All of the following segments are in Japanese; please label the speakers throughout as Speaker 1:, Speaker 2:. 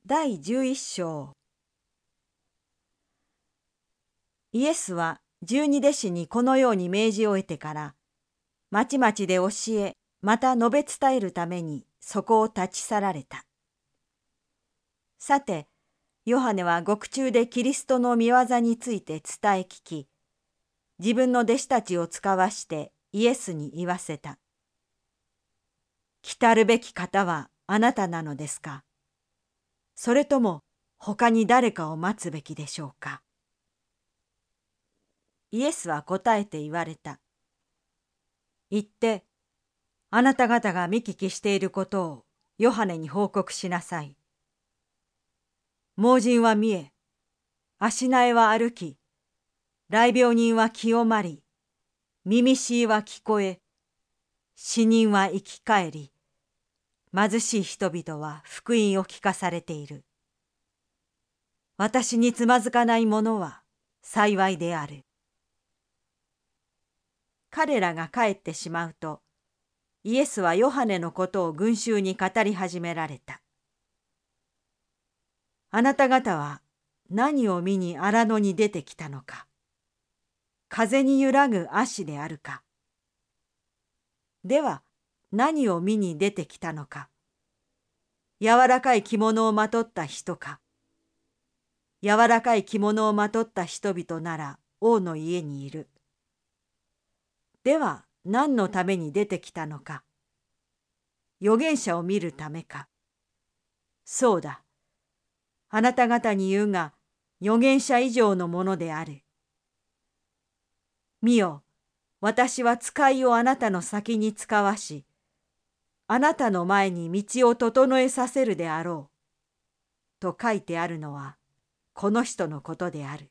Speaker 1: 第11章。イエスは12弟子にこのように命じを得てから、まちまちで教え、また述べ伝えるためにそこを立ち去られた。さて、ヨハネは獄中でキリストの御業について伝え聞き、自分の弟子たちを遣わしてイエスに言わせた。来たるべき方はあなたなのですか？それとも他に誰かを待つべきでしょうか？イエスは答えて言われた。言って、あなた方が見聞きしていることをヨハネに報告しなさい。盲人は見え、足苗は歩き、癩病人は清まり、耳しいは聞こえ、死人は生き返り、貧しい人々は福音を聞かされている。私につまずかない者は幸いである。彼らが帰ってしまうと、イエスはヨハネのことを群衆に語り始められた。あなた方は何を見に荒野に出てきたのか。風に揺らぐ足であるか。では何を見に出てきたのか。柔らかい着物をまとった人か。柔らかい着物をまとった人々なら王の家にいる。では何のために出てきたのか。預言者を見るためか。そうだ。あなた方に言うが、預言者以上のものである。見よ、私は使いをあなたの先に使わし、あなたの前に道を整えさせるであろう。と書いてあるのは、この人のことである。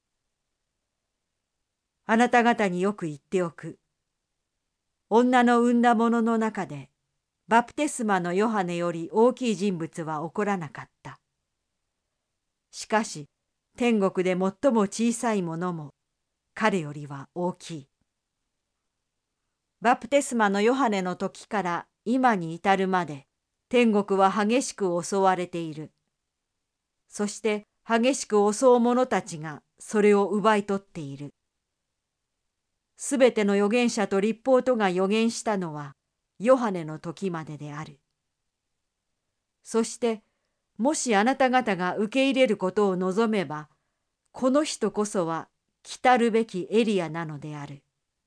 Speaker 1: あなた方によく言っておく。女の産んだ者の中で、バプテスマのヨハネより大きい人物は起こらなかった。しかし、天国で最も小さいものも、彼よりは大きい。バプテスマのヨハネの時から今に至るまで、天国は激しく襲われている。そして激しく襲う者たちがそれを奪い取っている。すべての預言者と律法とが預言したのは、ヨハネの時までである。そして、もしあなた方が受け入れることを望めば、この人こそは来たるべきエリアなのである。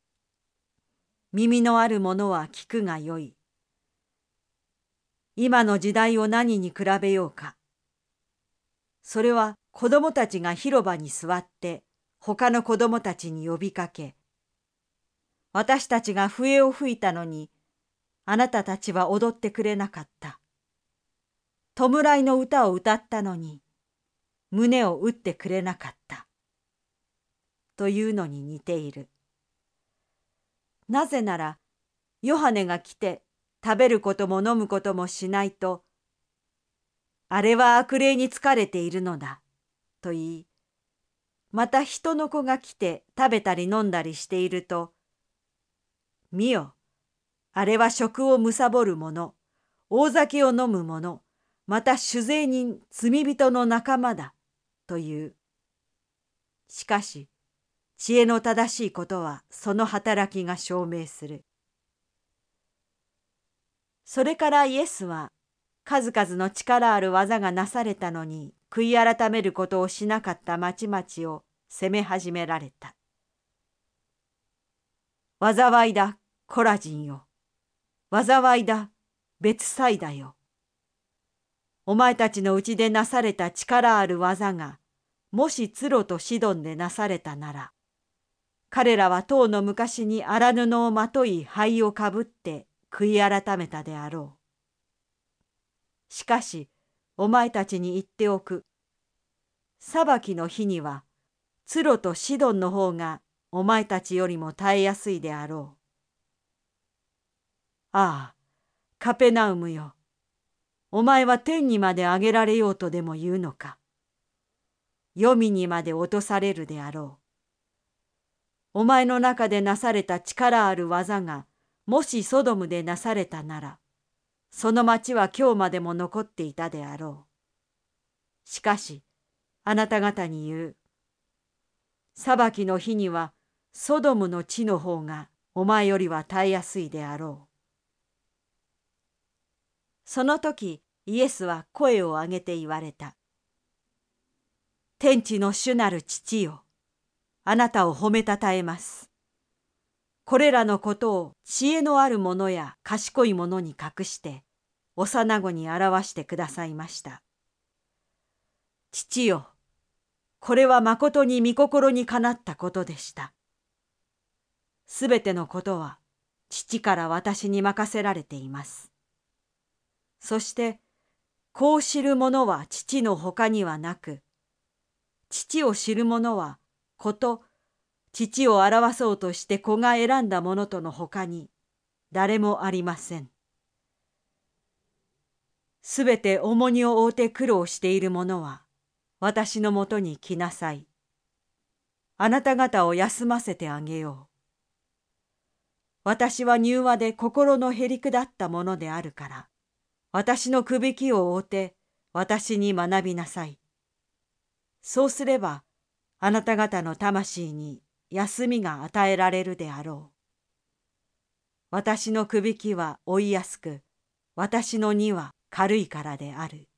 Speaker 1: 耳のある者は聞くがよい。今の時代を何に比べようか。それは子供たちが広場に座って他の子供たちに呼びかけ、私たちが笛を吹いたのにあなたたちは踊ってくれなかった。弔いの歌を歌ったのに胸を打ってくれなかった。というのに似ている。なぜならヨハネが来て食べることも飲むこともしないと、あれは悪霊に疲れているのだと言い、また人の子が来て食べたり飲んだりしていると、見よ、あれは食を貪る者、大酒を飲む者、また酒税人、罪人の仲間だという。しかし知恵の正しいことはその働きが証明する。それからイエスは数々の力ある技がなされたのに悔い改めることをしなかった町々を責め始められた。災いだ、コラジンよ。災いだ、ベツサイダよ。お前たちのうちでなされた力ある技が、もしツロとシドンでなされたなら、彼らは当の昔に荒布をまとい灰をかぶって悔い改めたであろう。しかし、お前たちに言っておく。裁きの日には、ツロとシドンの方がお前たちよりも耐えやすいであろう。ああ、カペナウムよ。お前は天にまで上げられようとでも言うのか。黄泉にまで落とされるであろう。お前の中でなされた力ある技が、もしソドムでなされたなら、その町は今日までも残っていたであろう。 しかし、あなた方に言う。裁きの日には、ソドムの地の方がお前よりは耐えやすいであろう。その時、イエスは声を上げて言われた。天地の主なる父よ、あなたを褒めたたえます。これらのことを知恵のある者や賢い者に隠して、幼子に表してくださいました。父よ、これはまことに御心にかなったことでした。すべてのことは父から私に任せられています。そして、子を知る者は父のほかにはなく、父を知る者は子と父を表そうとして子が選んだものとのほかに誰もありません。すべて重荷を負うて苦労している者は私のもとに来なさい。あなた方を休ませてあげよう。私は柔和で心のへりくだったものであるから、私のくびきを追うて私に学びなさい。そうすればあなた方の魂に休みが与えられるであろう。私のくびきは追いやすく、私の荷は軽いからである。